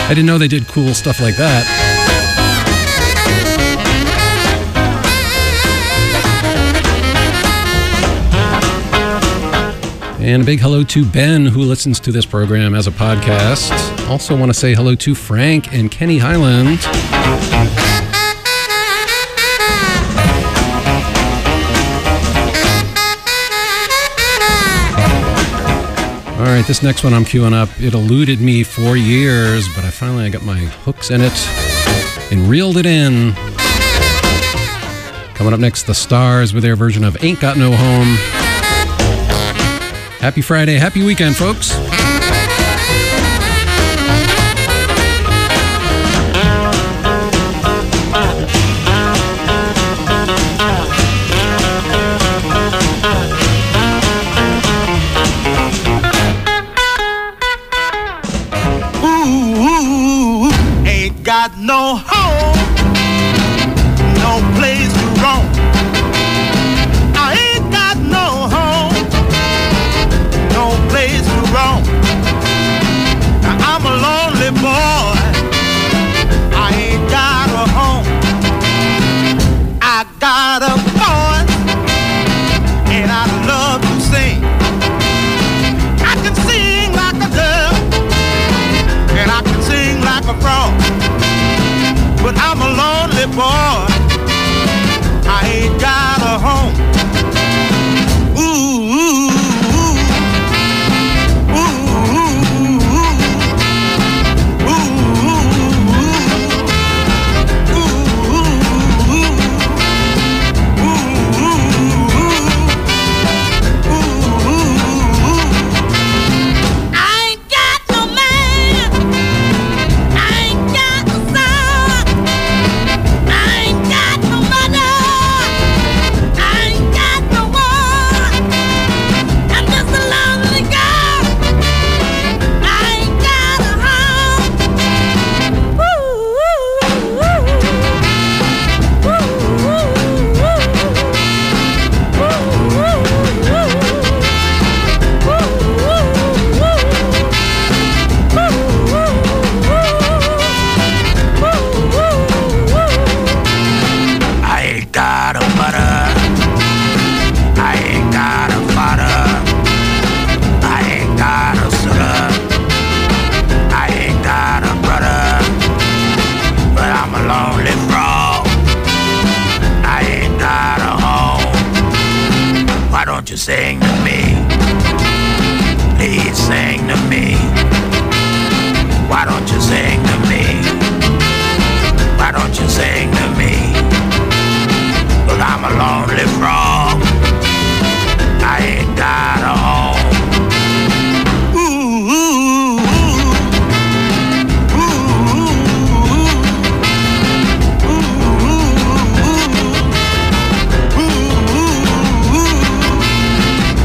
I didn't know they did cool stuff like that. And a big hello to Ben, who listens to this program as a podcast. Also want to say hello to Frank and Kenny Highland. All right, this next one I'm queuing up. It eluded me for years, but I finally got my hooks in it and reeled it in. Coming up next, The Stars with their version of Ain't Got No Home. Happy Friday, happy weekend, folks. Got no home, no place to roam. I ain't got no home, no place to roam. Now I'm a lonely boy, I ain't got a home. I got a voice, and I love to sing. I can sing like a girl, and I can sing like a frog. But I'm a lonely boy, I ain't got a home. Ooh, ooh, ooh, ooh, I ain't got no man, I ain't got no son. I ain't got no mother, I ain't got no one. I'm just a lonely girl, I ain't got a home. Ooh, ooh, ooh, ooh, ooh, I ain't got a mother, I ain't got a father, I ain't got a son, I ain't got a brother, but I'm a lonely frog, I ain't got a home. Why don't you sing to me? Please sing to me. Why don't you sing to me? Why don't you sing to me? But I'm a lonely frog, I ain't got a home. Ooh, ooh, ooh, ooh, ooh, ooh, ooh, ooh, ooh, ooh.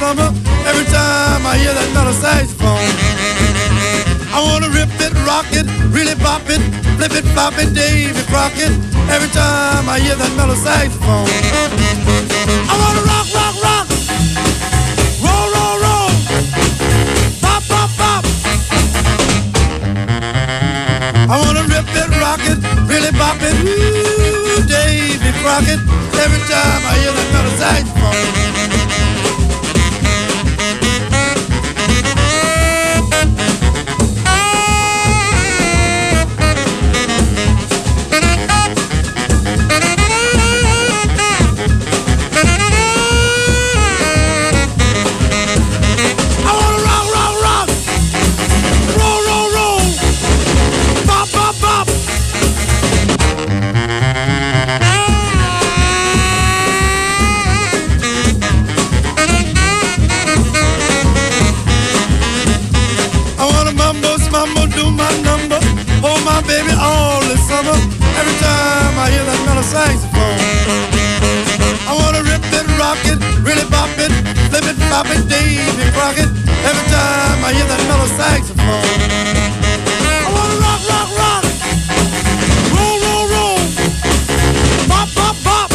summer. Every time I hear that metal saxophone, I wanna rip it, rock it, really bop it, flip it, flop it, Davy Crockett. Every time I hear that metal saxophone, I wanna rock, rock, rock, roll, roll, roll, pop, pop, pop. I wanna rip it, rock it, really bop it, ooh, Davy Crockett. Every time I hear that metal saxophone. Baby, all this summer, every time I hear that metal saxophone, I wanna rip it, rock it, really bop it, flip it, flop it, Davy Crockett. Every time I hear that metal saxophone, I wanna rock, rock, rock, roll, roll, roll, pop, pop, pop.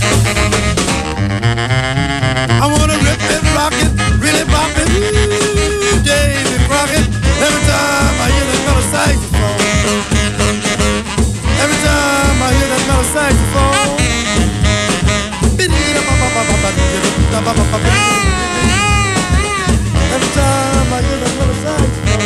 I wanna rip it, rock it, really bop it, ooh, Davy Crockett. Every time I hear that metal saxophone. Every time I hear that metal saxophone, every time I hear that metal saxophone,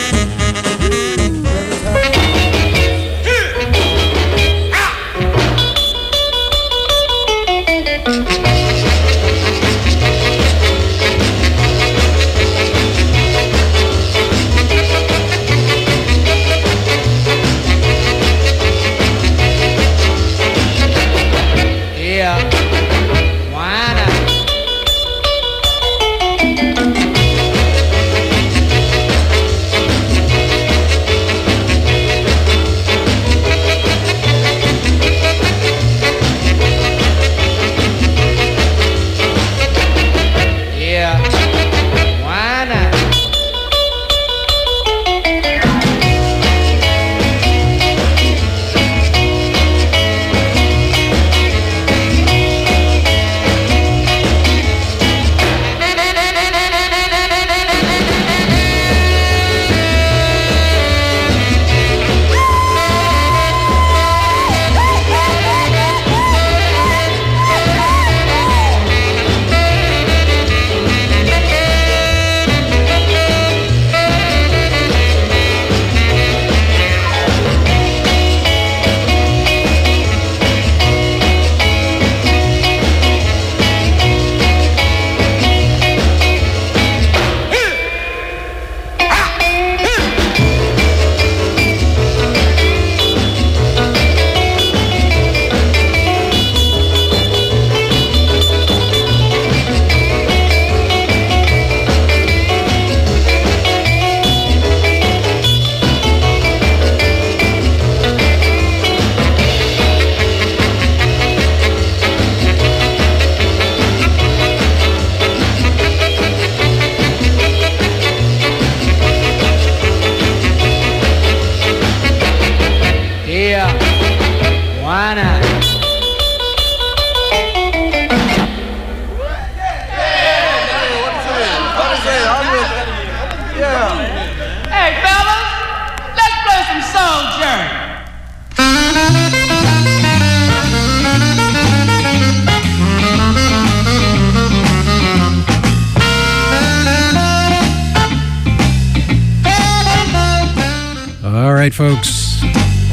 right, folks.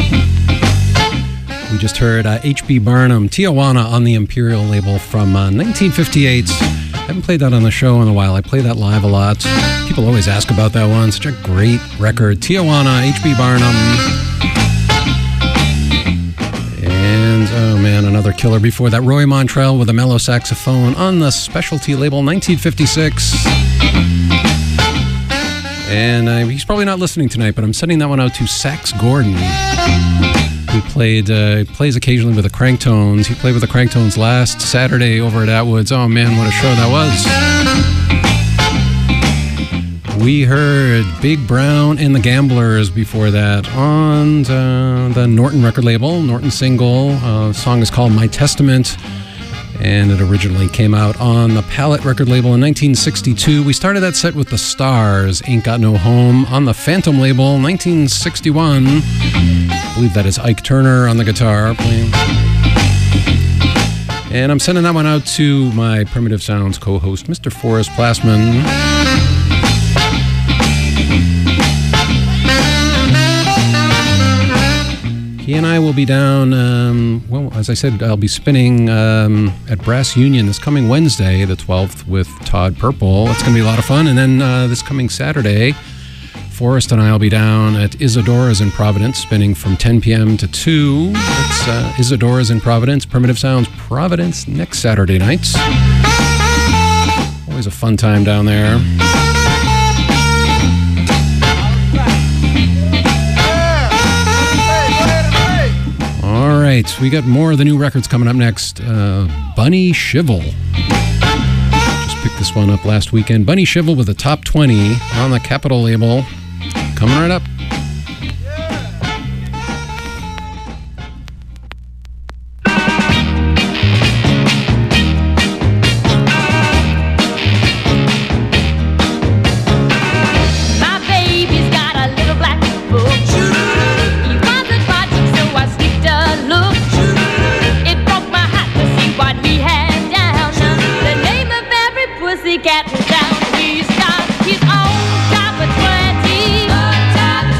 We just heard H.B. Barnum, Tijuana on the Imperial label from 1958. Haven't played that on the show in a while. I play that live a lot. People always ask about that one. Such a great record. Tijuana, H.B. Barnum. And, oh man, another killer before that. Roy Montrell with a mellow saxophone on the Specialty label, 1956. And he's probably not listening tonight, but I'm sending that one out to Sax Gordon, who plays occasionally with the Cranktones. He played with the Cranktones last Saturday over at Atwood's. Oh man, what a show that was. We heard Big Brown and the Gamblers before that on the Norton record label, Norton single. The song is called My Testament, and it originally came out on the Palette record label in 1962. We started that set with the Stars, Ain't Got No Home, on the Phantom label, 1961. I believe that is Ike Turner on the guitar playing. And I'm sending that one out to my Primitive Sounds co-host, Mr. Forrest Plasman. He and I will be down, well, as I said, I'll be spinning at Brass Union this coming Wednesday, the 12th, with Todd Purple. It's going to be a lot of fun. And then this coming Saturday, Forrest and I will be down at Isadora's in Providence, spinning from 10 p.m. to 2. It's Isadora's in Providence, Primitive Sounds Providence, next Saturday nights. Always a fun time down there. All right, we got more of the new records coming up next. Bunny Shivel. Just picked this one up last weekend. Bunny Shivel with the top 20 on the Capitol label. Coming right up. Cat was down, he's got his own top of 20.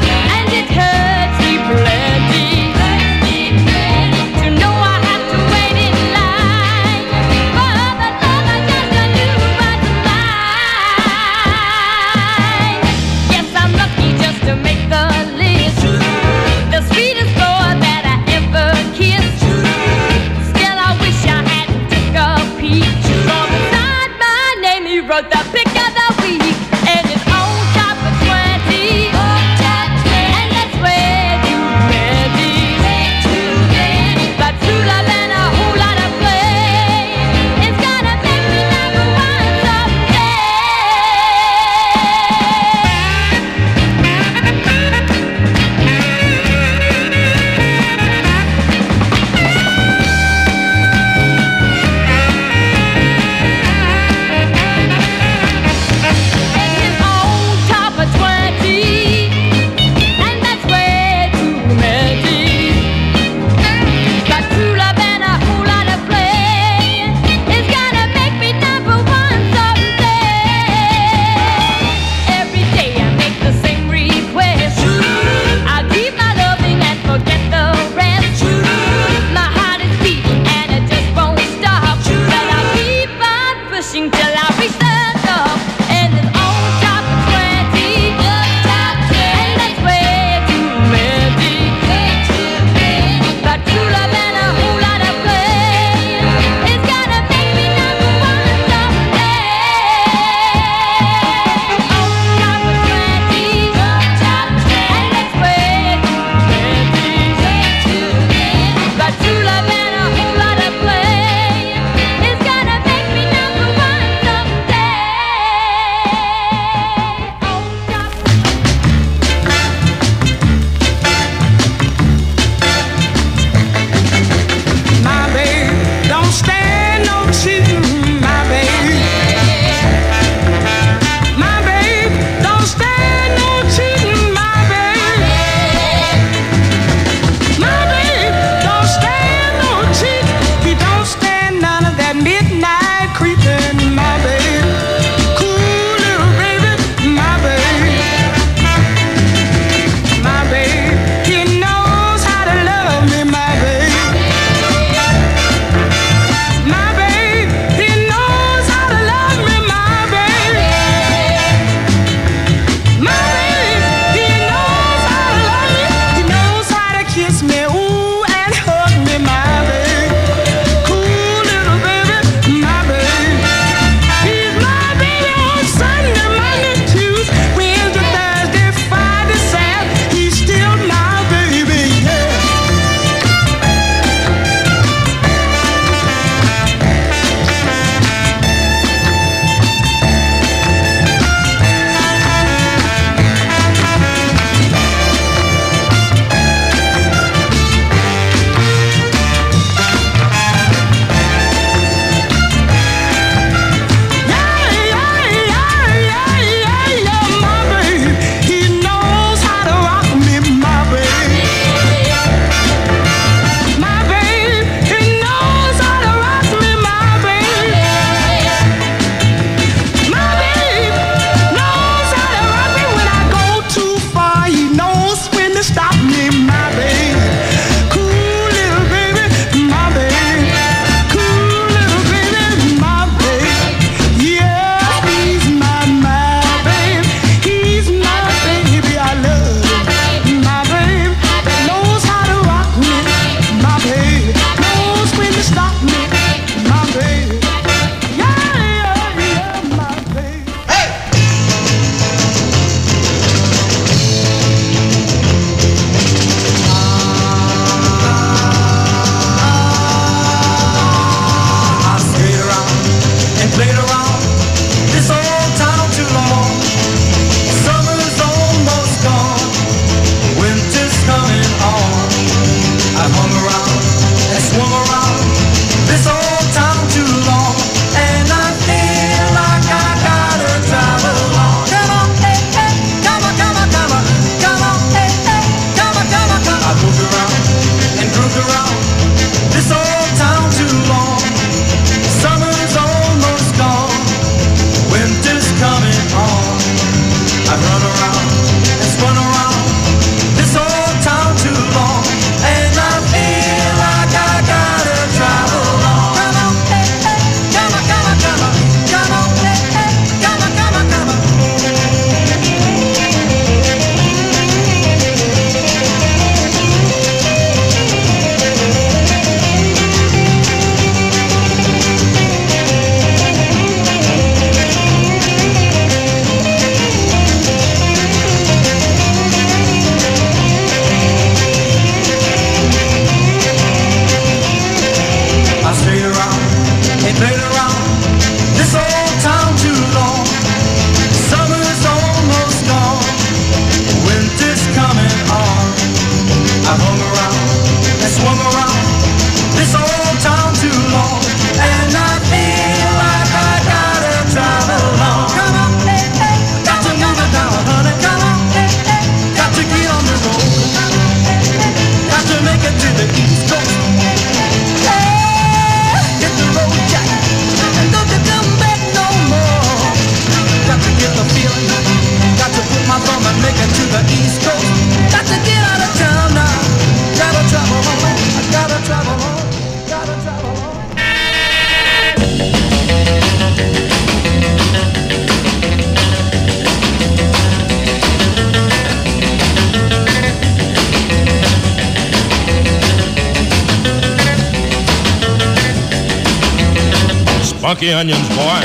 Spunky Onions, boy.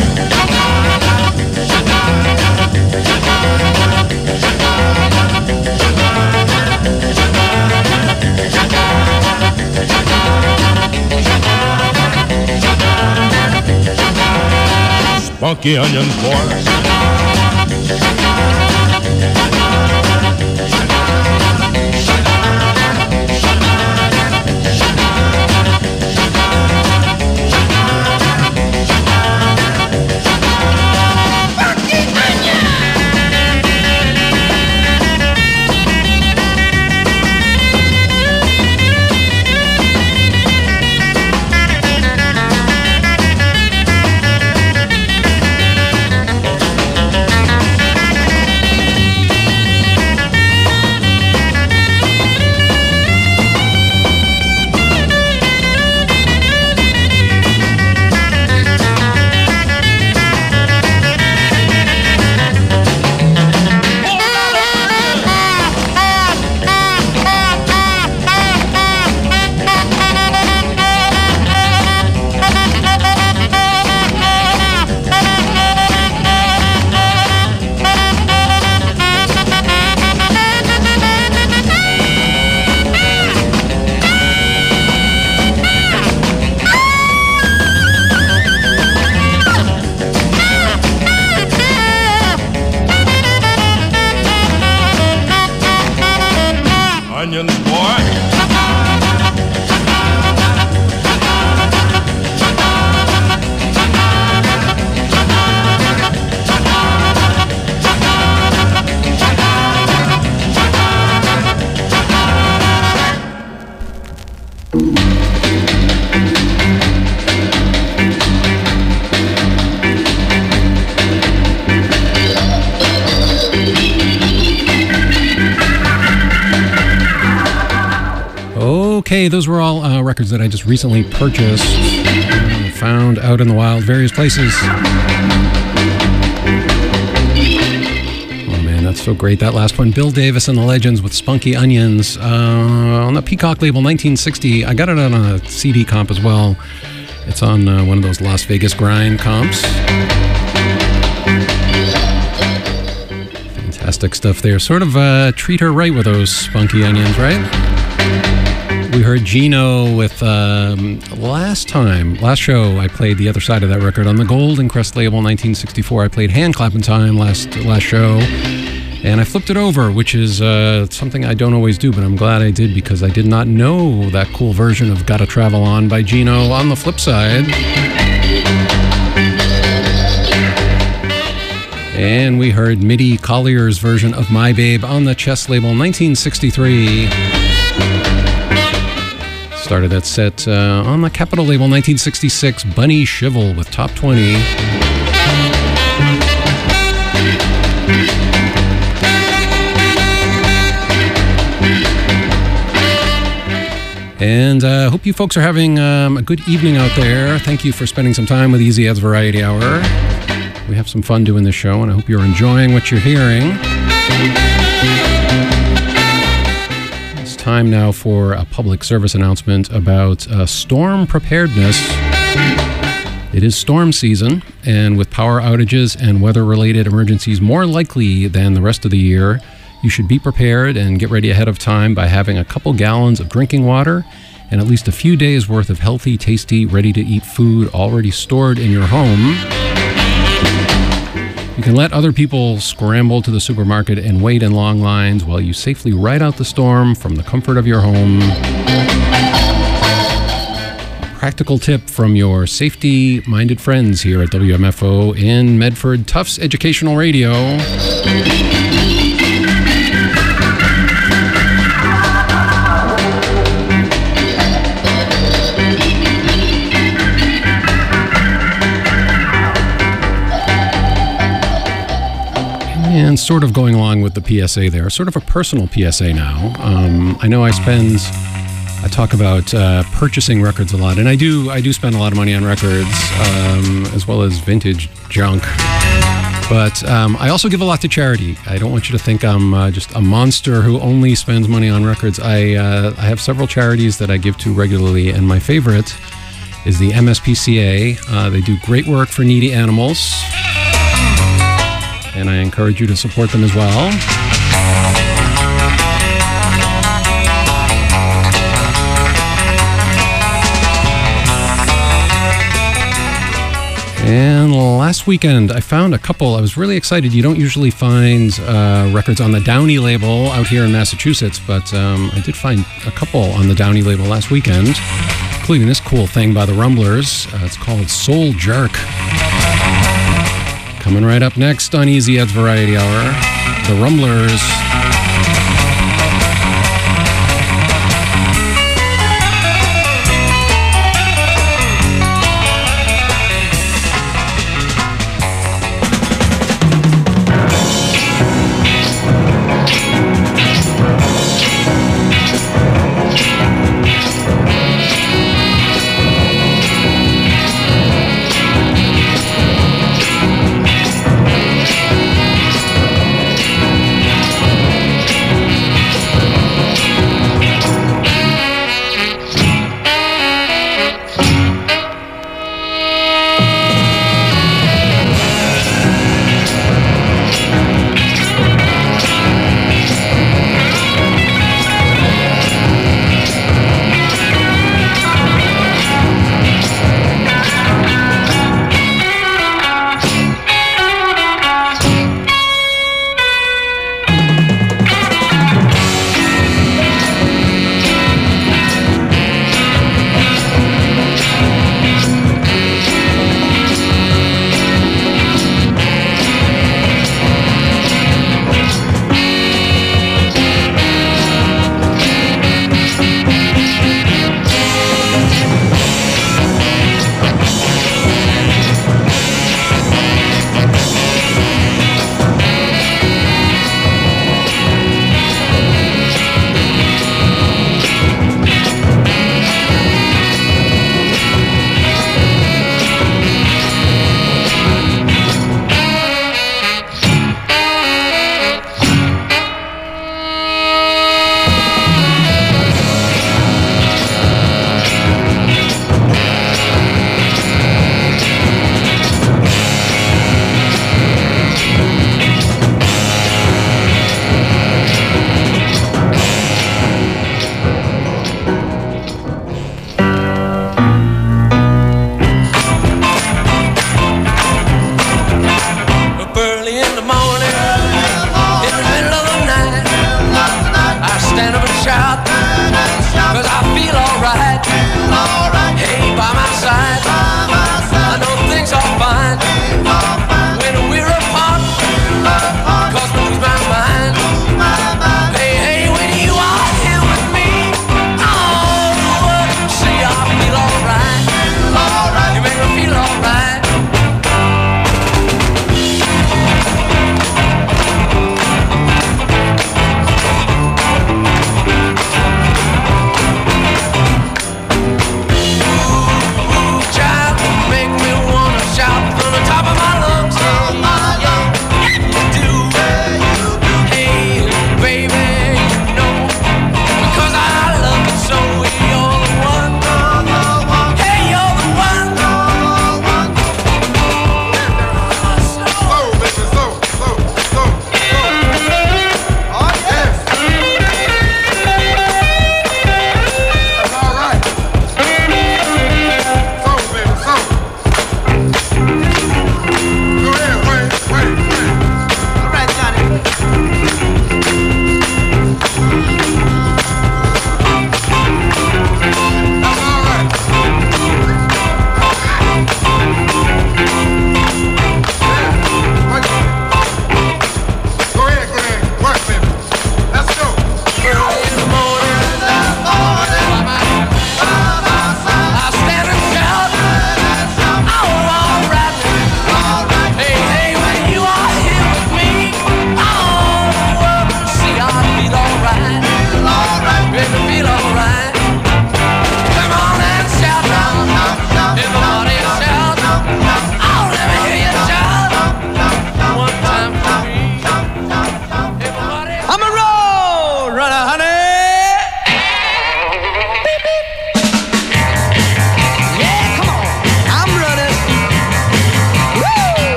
Spunky Onions, boy. Okay, those were all records that I just recently purchased, found out in the wild, various places. Oh man, that's so great, that last one. Bill Davis and the Legends with Spunky Onions on the Peacock label, 1960. I got it on a CD comp as well. It's on one of those Las Vegas grind comps. Fantastic stuff there. Sort of treat her right with those Spunky Onions, right? We heard Gino with, last show, I played the other side of that record on the Golden Crest label, 1964. I played Hand Clappin' Time last show, and I flipped it over, which is something I don't always do, but I'm glad I did because I did not know that cool version of Gotta Travel On by Gino on the flip side. And we heard Mitty Collier's version of My Babe on the Chess label, 1963. Started that set on the Capitol label, 1966, Bunny Shivel with Top 20. And I hope you folks are having a good evening out there. Thank you for spending some time with Easy Ed's Variety Hour. We have some fun doing this show, and I hope you're enjoying what you're hearing. Time now for a public service announcement about storm preparedness. It is storm season, and with power outages and weather-related emergencies more likely than the rest of the year, you should be prepared and get ready ahead of time by having a couple gallons of drinking water and at least a few days worth of healthy, tasty, ready-to-eat food already stored in your home. You can let other people scramble to the supermarket and wait in long lines while you safely ride out the storm from the comfort of your home. A practical tip from your safety-minded friends here at WMFO in Medford, Tufts Educational Radio. And sort of going along with the PSA there, sort of a personal PSA now. I know I talk about purchasing records a lot, and I do spend a lot of money on records, as well as vintage junk. But I also give a lot to charity. I don't want you to think I'm just a monster who only spends money on records. I have several charities that I give to regularly, and my favorite is the MSPCA. They do great work for needy animals, and I encourage you to support them as well. And last weekend, I found a couple. I was really excited. You don't usually find records on the Downey label out here in Massachusetts, but I did find a couple on the Downey label last weekend, including this cool thing by the Rumblers. It's called Soul Jerk. Coming right up next on Easy Ed's Variety Hour, the Rumblers.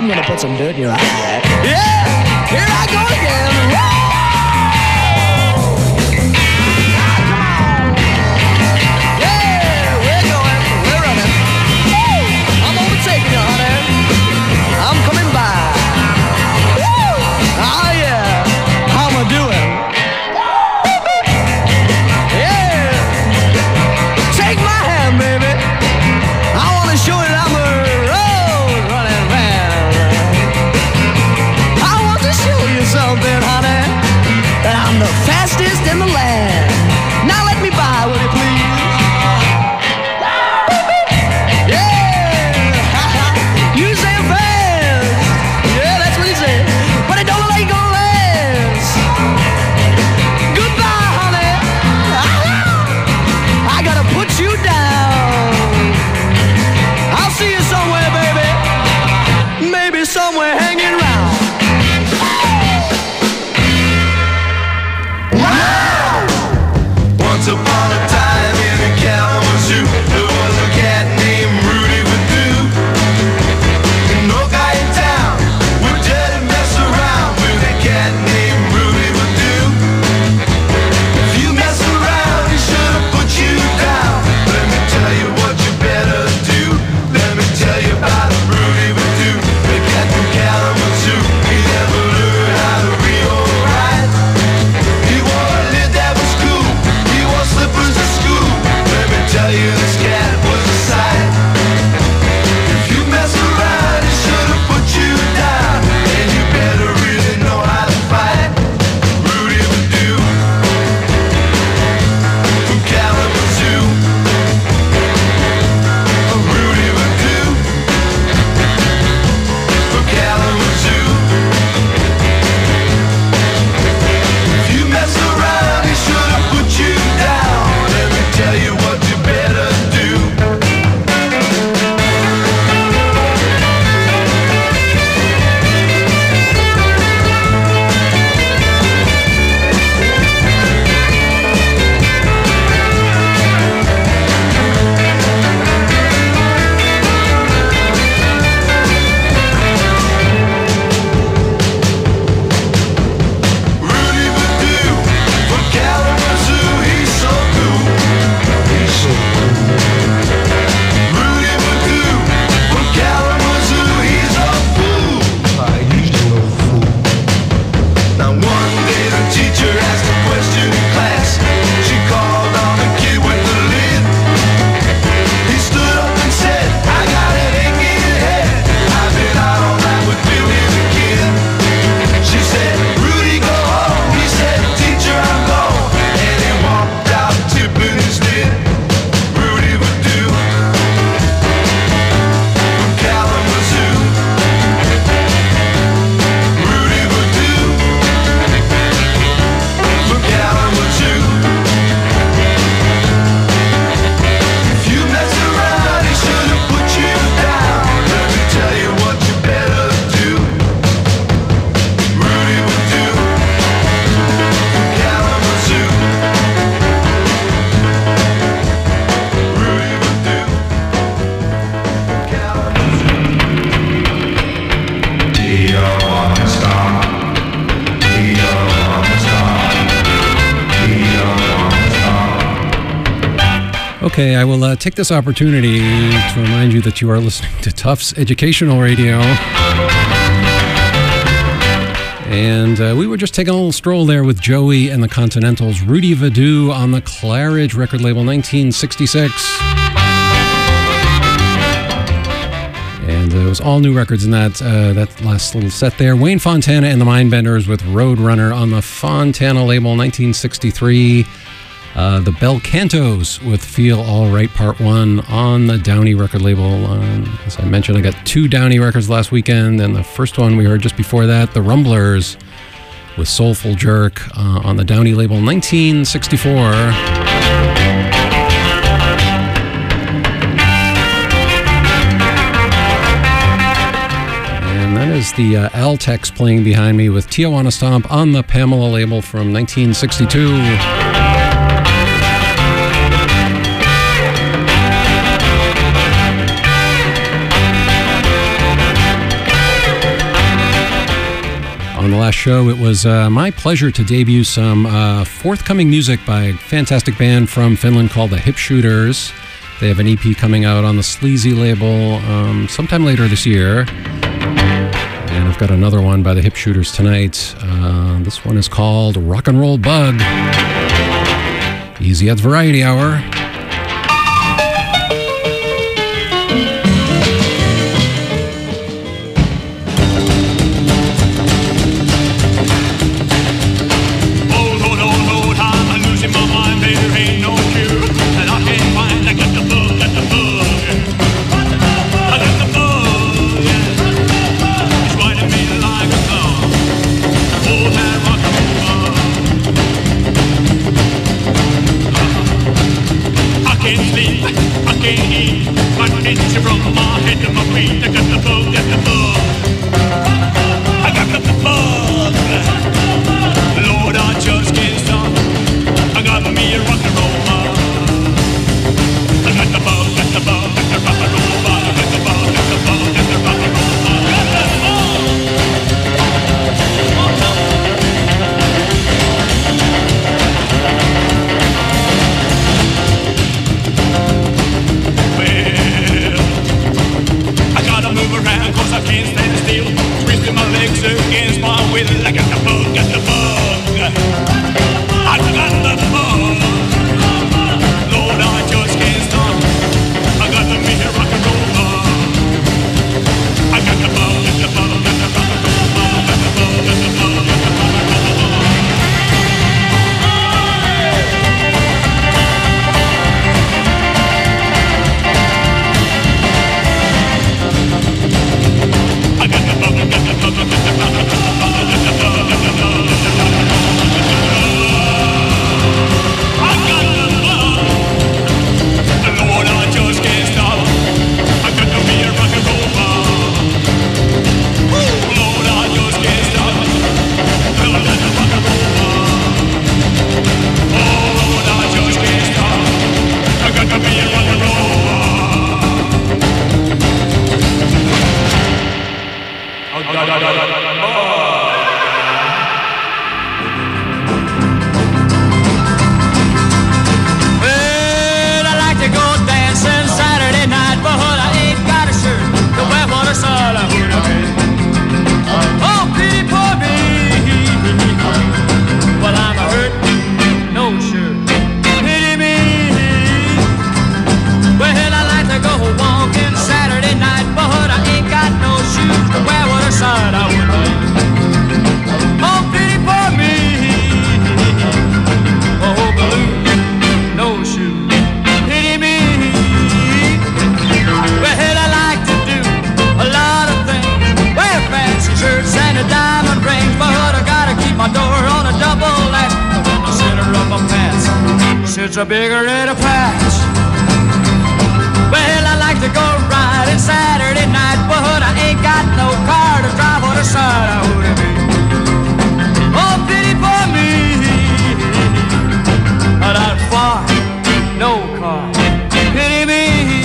gonna put some dirt in your eye. Yeah, here I go again. Woo! Fastest in the land. Now let me by, will you please? Yeah, you say fast. Yeah, that's what he said. But it don't look like you're gonna last. Goodbye, honey. I gotta put you down. I'll see you somewhere, baby. Maybe somewhere hanging around. Once upon a time in Kalamazoo, there was a cat named Rudy Voodoo. No guy in town would dare to mess around with a cat named Rudy Voodoo. If you mess around, he should have put you down. Let me tell you what you better do. Let me tell you about Rudy Voodoo, the cat from Kalamazoo. He never learned how to read or write. He wore a lid that was cool. Slippers to school. Let me tell you, this cat was a sight. If you mess around, he should have put you down, and you better really know how to fight. Rudy Voodoo from Kalamazoo. Rudy Voodoo from Kalamazoo. If you mess around, he should have put you down. Tell you what you better do. Rudy Voodoo from Kalamazoo, he's so cool. Rudy Voodoo from Kalamazoo, he's a fool. He's no fool. Now one day the teacher asked a question in class. She called on the kid with the lid. He stood up and said, I got an aching head. I've been out all night with Billy the Kid. She said, Rudy, go home. He said, teacher, I'm gone. And he walked out tipping his lid. Rudy Voodoo from Kalamazoo. Rudy Voodoo from Kalamazoo. If you mess around, he should have put you down. Let me tell you what you better do. Rudy Voodoo from Kalamazoo. Rudy Voodoo from Kalamazoo. Dio on the star. Dio on the star. Dio on the star. Okay, I will take this opportunity to remind you that you are listening to Tufts Educational Radio. And we were just taking a little stroll there with Joey and the Continentals, Rudy Voodoo on the Claridge record label, 1966. And it was all new records in that last little set there. Wayne Fontana and the Mindbenders with Roadrunner on the Fontana label, 1963. The Bel Cantos with Feel All Right Part 1 on the Downey record label. As I mentioned, I got 2 Downey records last weekend, and the first one we heard just before that, the Rumblers with Soulful Jerk on the Downey label, 1964. And that is the Altex playing behind me with Tijuana Stomp on the Pamela label from 1962. last show, it was my pleasure to debut some forthcoming music by a fantastic band from Finland called the Hip Shooters. They have an EP coming out on the Sleazy label sometime later this year. And I've got another one by the Hip Shooters tonight. This one is called Rock and Roll Bug. Easy at Variety Hour. It's a bigger red patch. Well, I like to go riding Saturday night, but I ain't got no car to drive on the side. I wouldn't be. Oh, pity for me. But I'm far, no car. Pity me.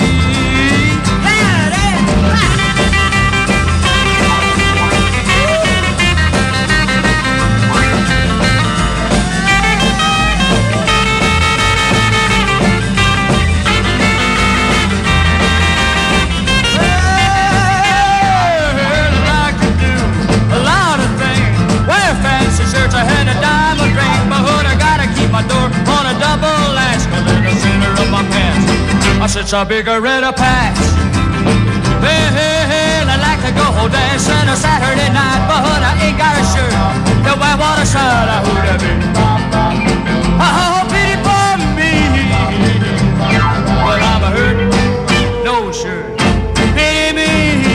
I had a diamond ring, my hood, I gotta keep my door on a double latch. Cause in the center of my pants, I sit a bigger red patch. Hey, hey, hey, I like to go dancing a Saturday night, but hood, I ain't got a shirt to wear on the side. I would have been. Oh, pity for me. Well, I'm a hurt, no shirt. Pity me.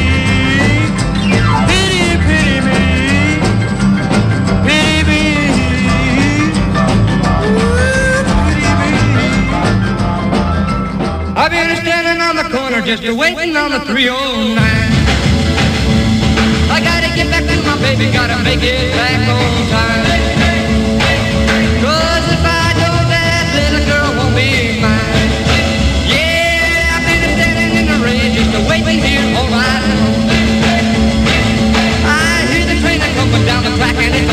Pity, pity me. I've been standing on the corner just waiting on the 309. I gotta get back to my baby, gotta make it back on time. Cause if I don't, that little girl won't be mine. Yeah, I've been standing in the rain just waiting here all night long. I hear the train coming down the track and it's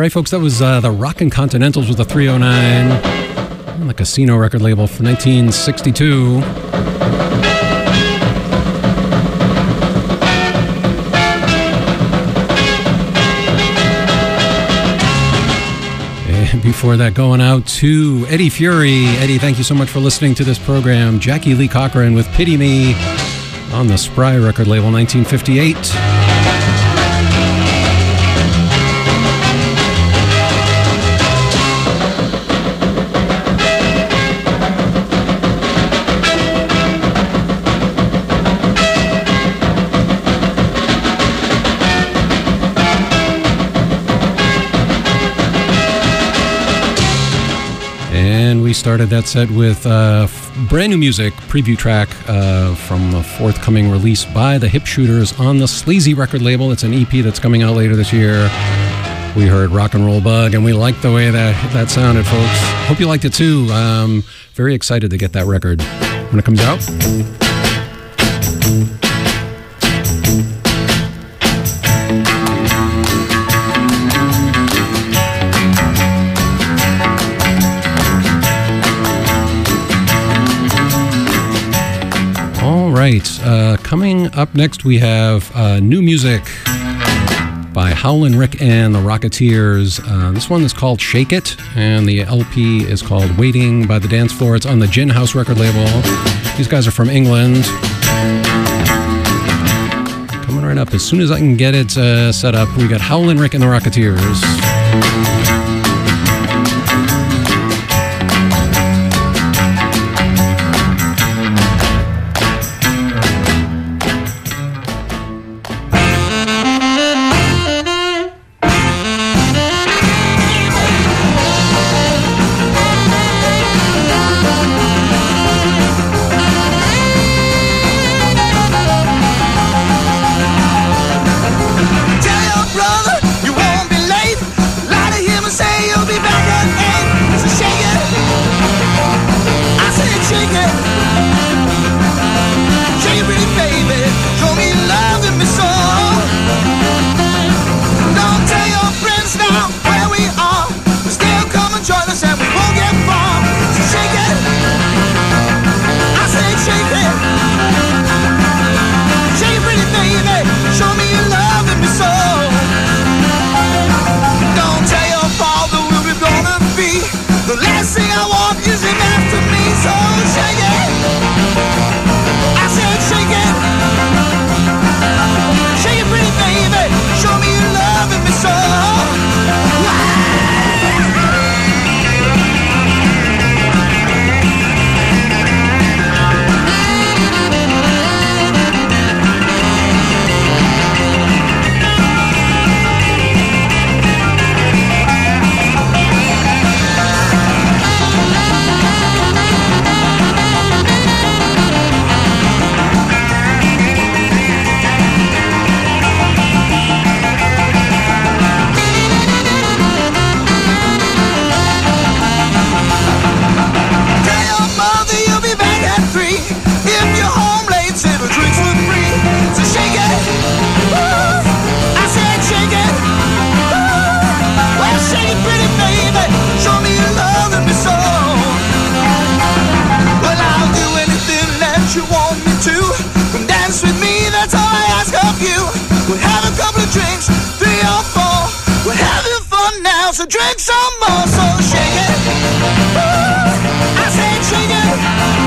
right, folks, that was the Rockin' Continentals with a 309 on the Casino record label from 1962. And before that, going out to Eddie Fury. Eddie, thank you so much for listening to this program. Jackie Lee Cochran with Pity Me on the Spry record label, 1958. We started that set with brand new music, preview track from a forthcoming release by the Hip Shooters on the Sleazy record label. It's an EP that's coming out later this year. We heard Rock and Roll Bug, and we liked the way that sounded, folks. Hope you liked it too. Very excited to get that record when it comes out. Right, coming up next we have new music by Howlin' Rick and the Rocketeers. This one is called Shake It, and the LP is called Waiting by the Dance Floor. It's on the Gin House record label. These guys are from England. Coming right up, as soon as I can get it set up, we got Howlin' Rick and the Rocketeers. So drink some more, so shake it. Ooh, I said shake it.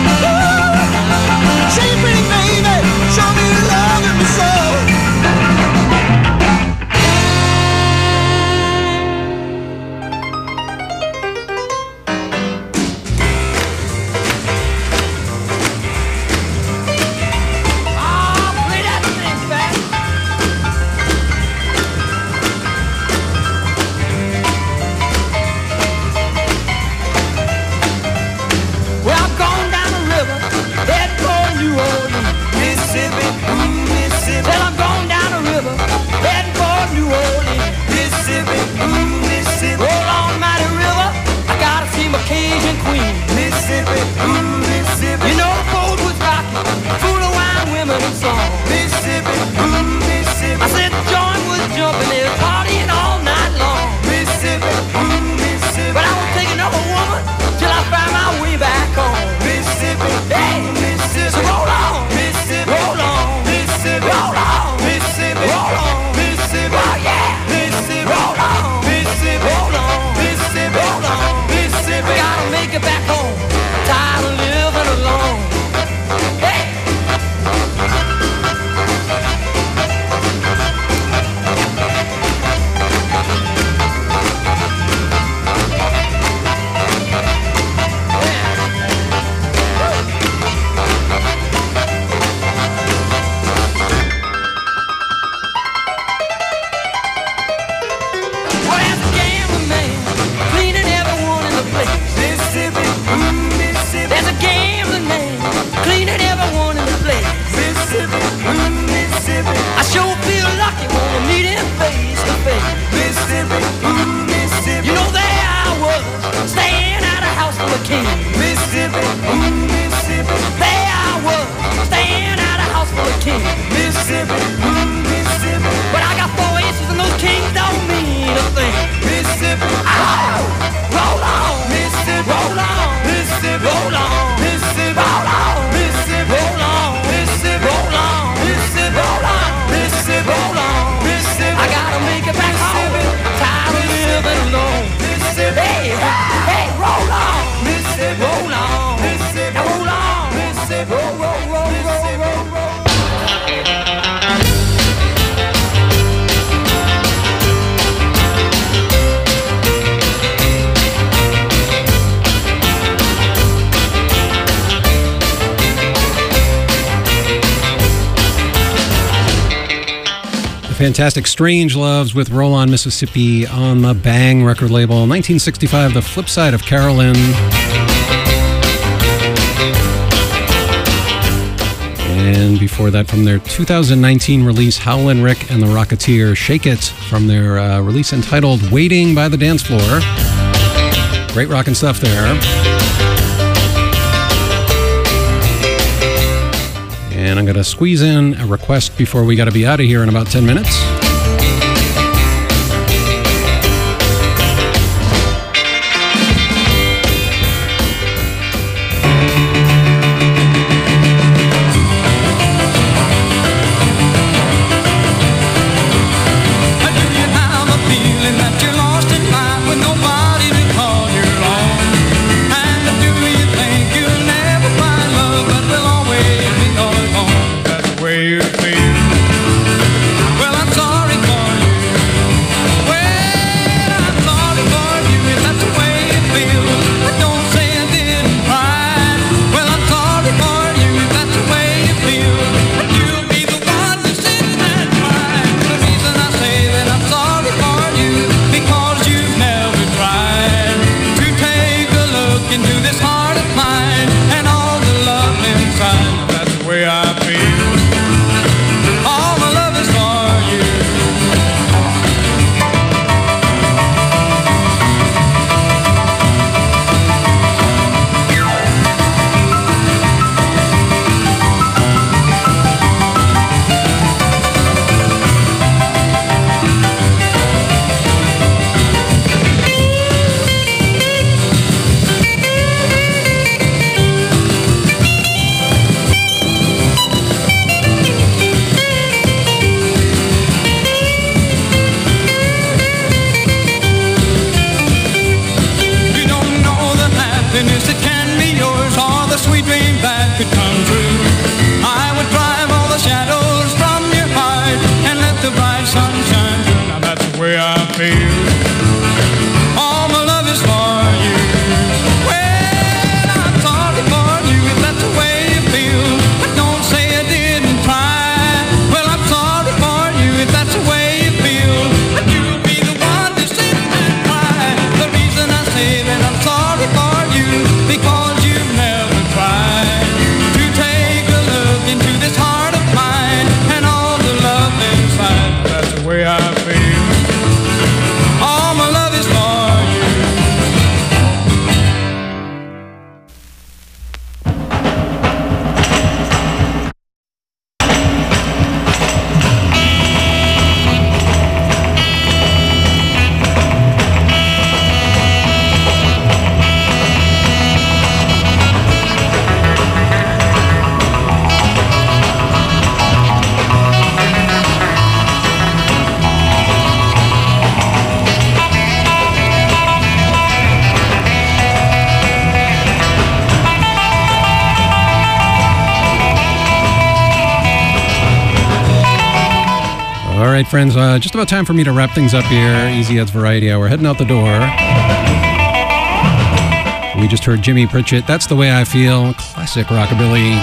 Ooh, shake it pretty baby. Show me you loving me so. Mississippi. There I was, staying at a house full of kings. Mississippi, Mississippi. But I got 4 inches and those kings don't mean a thing. Mississippi, oh, roll on, Mississippi, roll on, Mississippi, roll on, Mississippi, roll on, Mississippi, roll on, Mississippi, roll on, Mississippi, roll on, Mississippi, roll on, Mississippi. I gotta make it back home. Tired of living alone. Mississippi, hey, hey, roll on, Mississippi, roll on, Mississippi, roll on, Mississippi, roll, roll, roll, roll, roll, roll. Fantastic Strange Loves with Roll On Mississippi on the Bang record label. 1965, The Flip Side of Carolyn. And before that, from their 2019 release, Howlin' Rick and the Rocketeer, Shake It, from their release entitled Waiting by the Dance Floor. Great rockin' stuff there. And I'm going to squeeze in a request before we got to be out of here in about 10 minutes. Well, I'm sorry for you. All right, friends, just about time for me to wrap things up here. Easy Ed's Variety Hour, heading out the door. We just heard Jimmy Pritchett, That's the Way I Feel, classic rockabilly.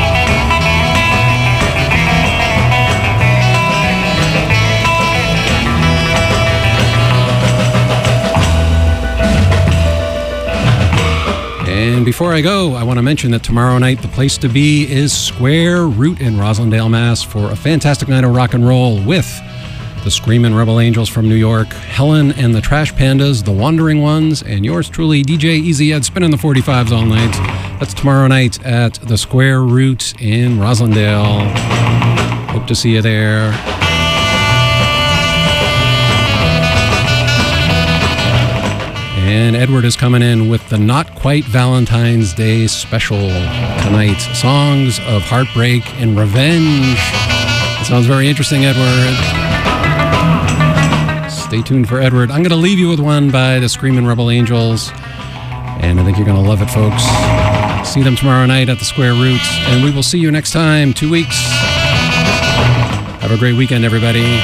And before I go, I want to mention that tomorrow night, the place to be is Square Root in Roslindale, Mass. for a fantastic night of rock and roll with the Screamin' Rebel Angels from New York, Helen and the Trash Pandas, the Wandering Ones, and yours truly, DJ Easy Ed, spinning the 45s all night. That's tomorrow night at the Square Root in Roslindale. Hope to see you there. And Edward is coming in with the Not Quite Valentine's Day special tonight. Songs of heartbreak and revenge. That sounds very interesting, Edward. Stay tuned for Edward. I'm going to leave you with one by the Screamin' Rebel Angels. And I think you're going to love it, folks. See them tomorrow night at the Square Root. And we will see you next time, 2 weeks. Have a great weekend, everybody.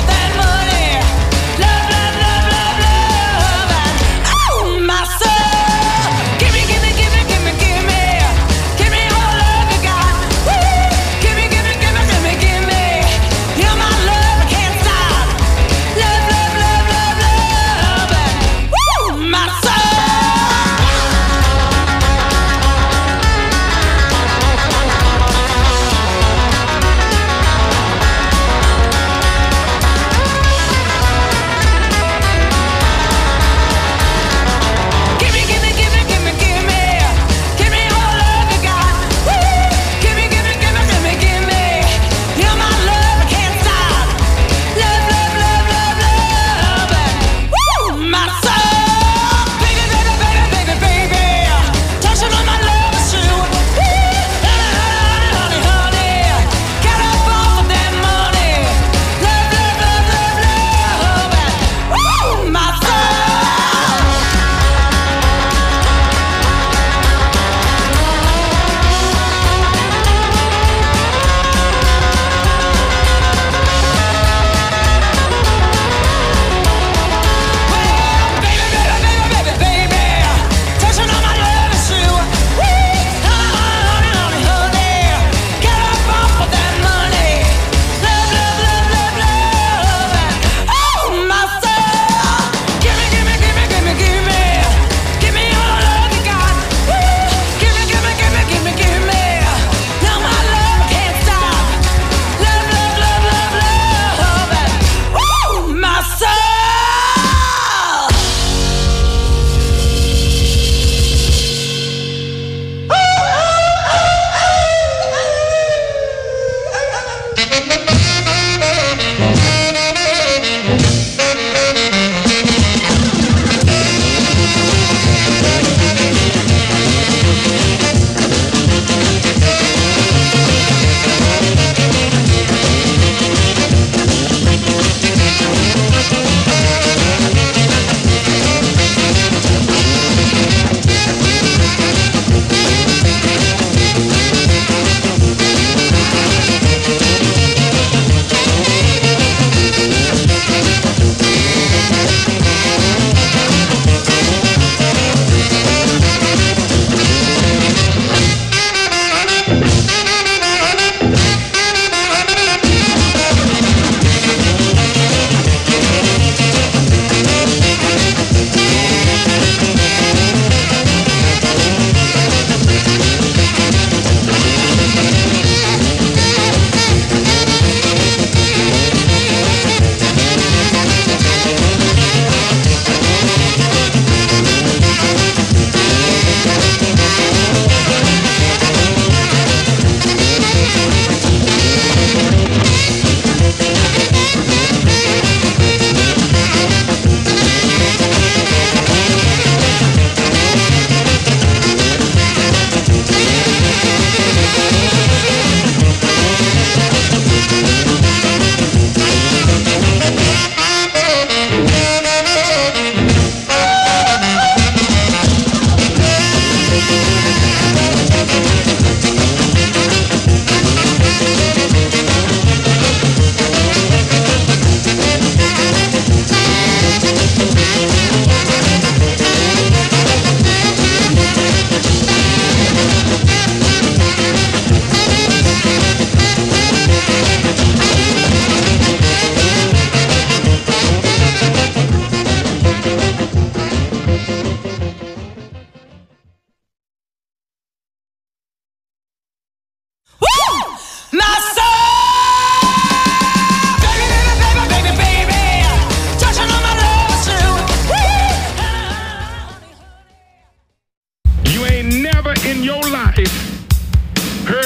Love, love, love, love, love, and oh, my soul.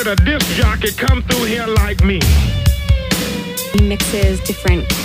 let a disc jockey come through here like me. He mixes different